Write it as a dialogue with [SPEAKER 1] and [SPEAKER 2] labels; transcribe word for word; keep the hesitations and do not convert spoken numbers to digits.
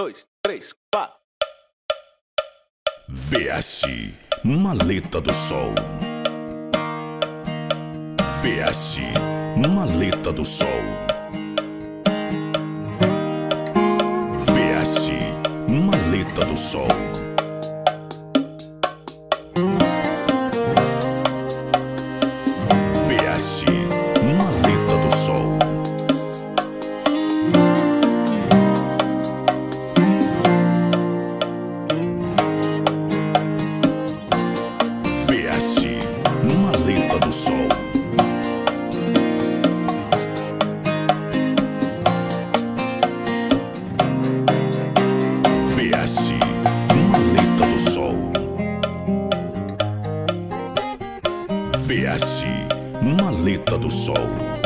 [SPEAKER 1] dois, três, quatro.
[SPEAKER 2] V S Maleta do Sol. V S Maleta do Sol. V S Maleta do Sol. V S Maleta do Sol. V S Maleta do Sol. V S Maleta do Sol. V S Maleta do Sol.